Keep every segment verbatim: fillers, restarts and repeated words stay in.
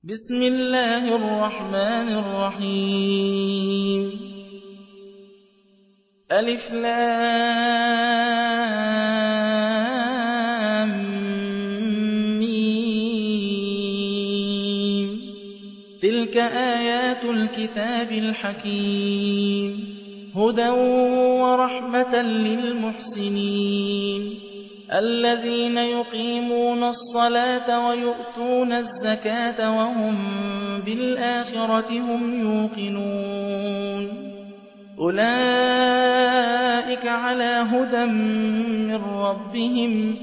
بسم الله الرحمن الرحيم ألف لام ميم تلك آيات الكتاب الحكيم هدى ورحمة للمحسنين الذين يقيمون الصلاة ويؤتون الزكاة وهم بالآخرة هم يوقنون أولئك على هدى من ربهم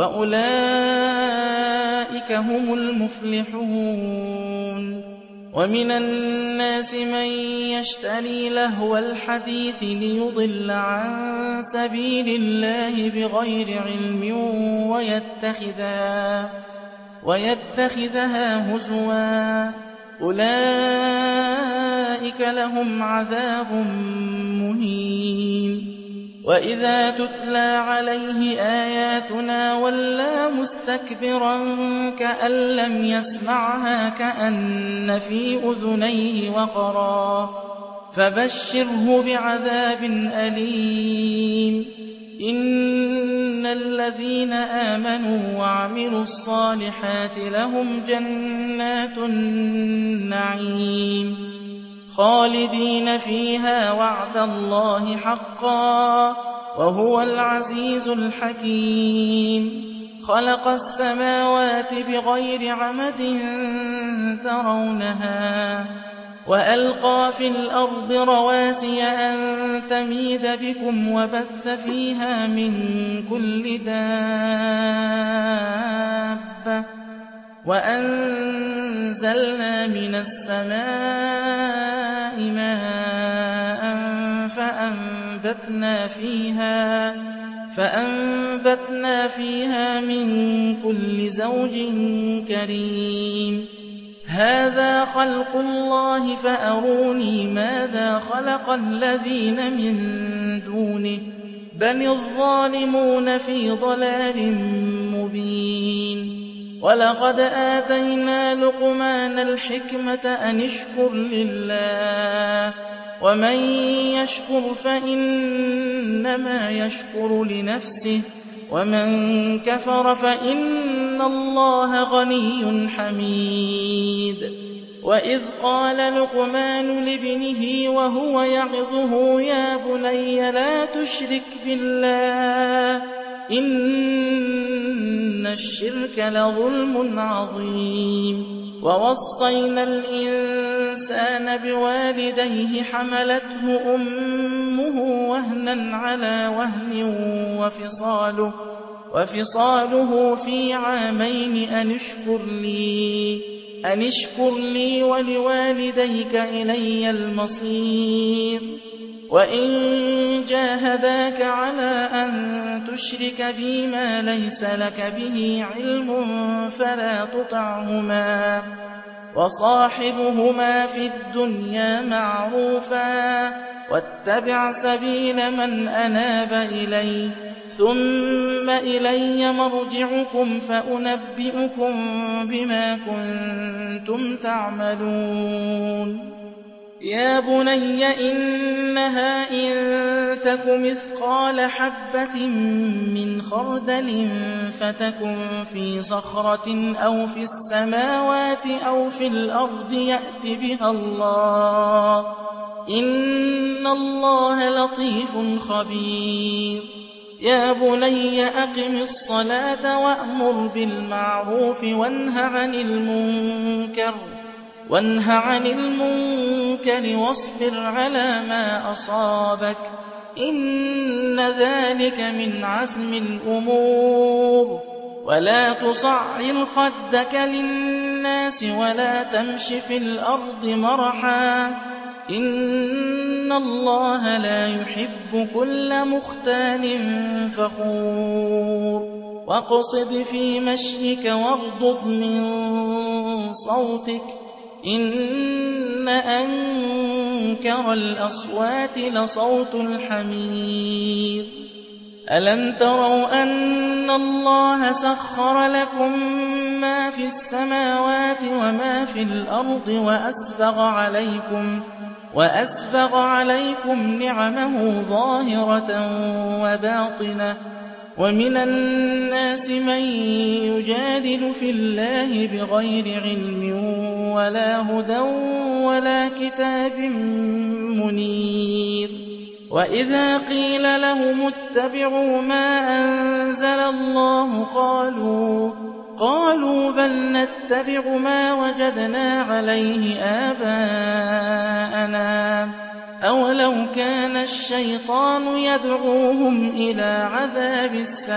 وأولئك هم المفلحون ومن الناس من يشتري لهو الحديث ليضل عن سبيل الله بغير علم ويتخذها, ويتخذها هزوا أولئك لهم عذاب مهين وإذا تتلى عليه آياتنا ولى مستكبرا كأن لم يسمعها كأن في أذنيه وقرا فبشره بعذاب أليم إن الذين آمنوا وعملوا الصالحات لهم جنات النعيم خالدين فيها وعد الله حقا وهو العزيز الحكيم خلق السماوات بغير عمد ترونها وألقى في الأرض رواسي أن تميد بكم وبث فيها من كل دابة وأنزلنا من السماء ماء فأنبتنا فيها, فأنبتنا فيها من كل زوج كريم هذا خلق الله فأروني ماذا خلق الذين من دونه بل الظالمون في ضلال مبين ولقد آتينا لقمان الحكمة أن اشكر لله ومن يشكر فإنما يشكر لنفسه ومن كفر فإن الله غني حميد وإذ قال لقمان لابنه وهو يعظه يا بني لا تشرك بالله إن الشرك لظلم عظيم ووصينا الإنسان بوالديه حملته أمه وهنا على وهن وفصاله, وفصاله في عامين أن اشكر لي, أن اشكر لي ولوالديك إلي المصير وإن جاهداك على أن تشرك بي ما ليس لك به علم فلا تطعهما وصاحبهما في الدنيا معروفا واتبع سبيل من أناب إلي ثم إلي مرجعكم فأنبئكم بما كنتم تعملون يا بني إنها إن تك مثقال حبة من خردل فتكن في صخرة أو في السماوات أو في الأرض يأت بها الله إن الله لطيف خبير يا بني أقم الصلاة وأمر بالمعروف وانه عن المنكر وانه عن المنكر واصبر على ما أصابك إن ذلك من عزم الأمور ولا تصعر خدك للناس ولا تمش في الأرض مرحا إن الله لا يحب كل مختال فخور واقصد في مشيك واغضض من صوتك إن أنكر الأصوات لصوت الحمير ألم تروا أن الله سخر لكم مَا فِي السَّمَاوَاتِ وَمَا فِي الْأَرْضِ وَأَسْبَغَ عَلَيْكُمْ وَأَسْبَغَ عَلَيْكُمْ نِعَمَهُ ظَاهِرَةً وَبَاطِنَةً ۗ وَمِنَ النَّاسِ مَن يُجَادِلُ فِي اللَّهِ بِغَيْرِ عِلْمٍ وَلَا هُدًى وَلَا كِتَابٍ مُّنِيرٍ. وَإِذَا قِيلَ لَهُمُ اتَّبِعُوا مَا أَنزَلَ اللَّهُ قَالُوا قَالُوا بَلْ نَتَّبِعُ مَا وَجَدْنَا عَلَيْهِ آبَاءَنَا ۚ أَوَلَوْ كَانَ الشَّيْطَانُ يَدْعُوهُمْ إِلَىٰ عَذَابِ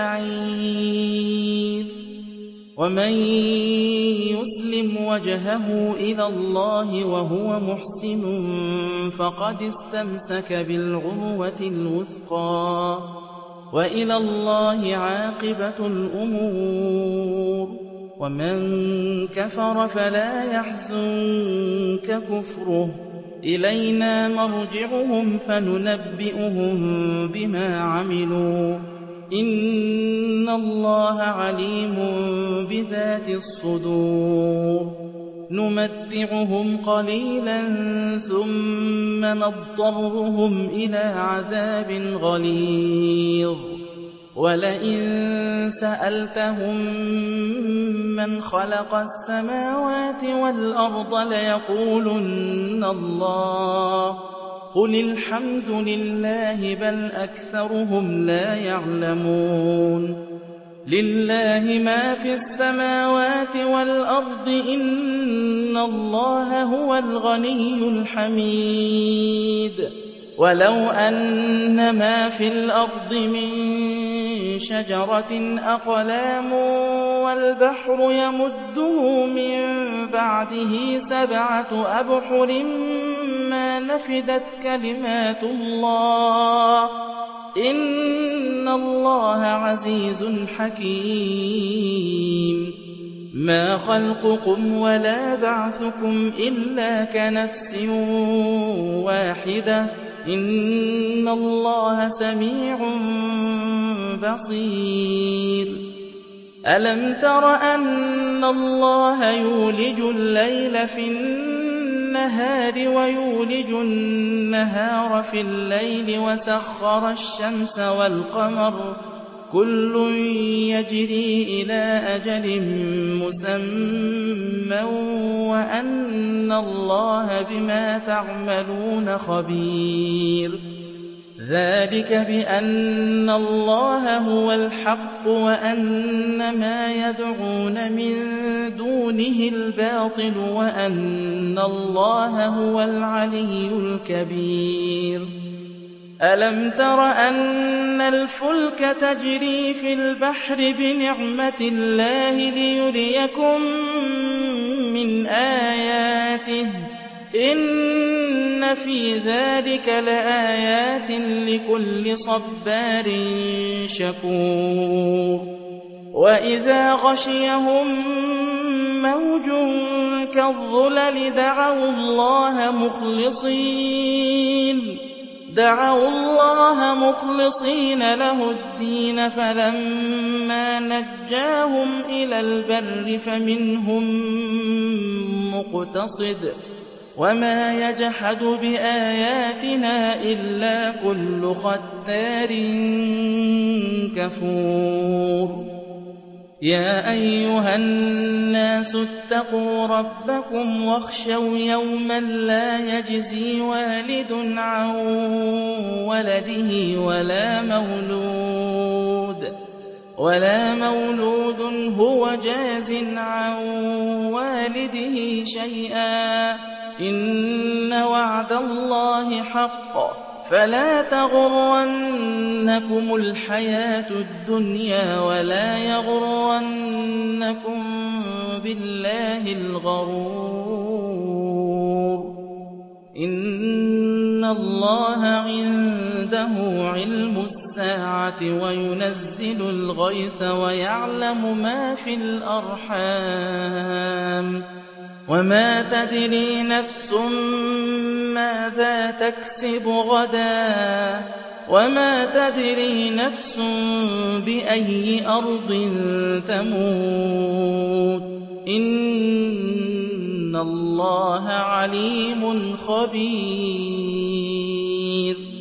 السَّعِيرِ. وَمَن يُسْلِمْ وَجْهَهُ إِلَى اللَّهِ وَهُوَ مُحْسِنٌ فَقَدِ اسْتَمْسَكَ بِالْعُرْوَةِ الْوُثْقَىٰ ۗ وَإِلَى اللَّهِ عَاقِبَةُ الْأُمُورِ. وَمَن كَفَرَ فَلَا يَحْزُنكَ كُفْرُهُ ۚ إِلَيْنَا مَرْجِعُهُمْ فَنُنَبِّئُهُم بِمَا عَمِلُوا ۚ إِنَّ اللَّهَ عَلِيمٌ بِذَاتِ الصُّدُورِ. نُمَتِّعُهُمْ قَلِيلًا ثُمَّ نَضْطَرُّهُمْ إِلَىٰ عَذَابٍ غَلِيظٍ. وَلَئِن سَأَلْتَهُم مَّنْ خَلَقَ السَّمَاوَاتِ وَالْأَرْضَ لَيَقُولُنَّ اللَّهُ ۚ قُلِ الْحَمْدُ لِلَّهِ بَلْ أَكْثَرُهُمْ لَا يَعْلَمُونَ. لِلَّهِ مَا فِي السَّمَاوَاتِ وَالْأَرْضِ ۚ إِنَّ اللَّهَ هُوَ الْغَنِيُّ الْحَمِيدُ. وَلَوْ أَنَّ مَا فِي الْأَرْضِ مِن شَجَرَةٍ أَقْلَامٌ وَالْبَحْرُ يَمُدُّهُ مِن بَعْدِهِ سَبْعَةُ أَبْحُرٍ مَّا نَفِدَتْ كَلِمَاتُ اللَّهِ ۗ إِنَّ اللَّهَ عَزِيزٌ حَكِيمٌ. مَا خَلْقُكُمْ وَلَا بَعْثُكُمْ إِلَّا كَنَفْسٍ وَاحِدَةٍ ۗ إِنَّ اللَّهَ سَمِيعٌ بَصِيرٌ. أَلَمْ تَرَ أَنَّ اللَّهَ يُولِجُ اللَّيْلَ فِي النَّهَارِ وَيُولِجُ النَّهَارَ فِي اللَّيْلِ وَسَخَّرَ الشَّمْسَ وَالْقَمَرَ ۖ كُلٌّ يَجْرِي إِلَىٰ أَجَلٍ مُّسَمًّى وَأَنَّ اللَّهَ بِمَا تَعْمَلُونَ خَبِيرٌ. ذَٰلِكَ بِأَنَّ اللَّهَ هُوَ الْحَقُّ وَأَنَّ مَا يَدْعُونَ مِن دُونِهِ الْبَاطِلُ وَأَنَّ اللَّهَ هُوَ الْعَلِيُّ الْكَبِيرُ. أَلَمْ تَرَ أَنَّ الْفُلْكَ تَجْرِي فِي الْبَحْرِ بِنِعْمَتِ اللَّهِ لِيُرِيَكُم مِّنْ آيَاتِهِ ۚ إِنَّ فِي ذَٰلِكَ لَآيَاتٍ لِّكُلِّ صَبَّارٍ شَكُورٍ. وَإِذَا غَشِيَهُم مَّوْجٌ كَالظُّلَلِ دَعَوُا اللَّهَ مُخْلِصِينَ دعوا الله مخلصين له الدين فلما نجاهم إلى البر فمنهم مقتصد وما يجحد بآياتنا إلا كل ختار كفور. يا أيها الناس اتقوا ربكم واخشوا يوما لا يجزي والد عن ولده ولا مولود ولا مولود هو جاز عن والده شيئا إن وعد الله حق فلا تغرنكم الحياة الدنيا ولا يغرنكم بالله الغرور. إن الله عنده علم الساعة وينزل الغيث ويعلم ما في الأرحام وما تدري نفس ماذا تكسب غدا وما تدري نفس بأي أرض تموت إِنَّ اللَّهَ عَلِيمٌ خَبِيرٌ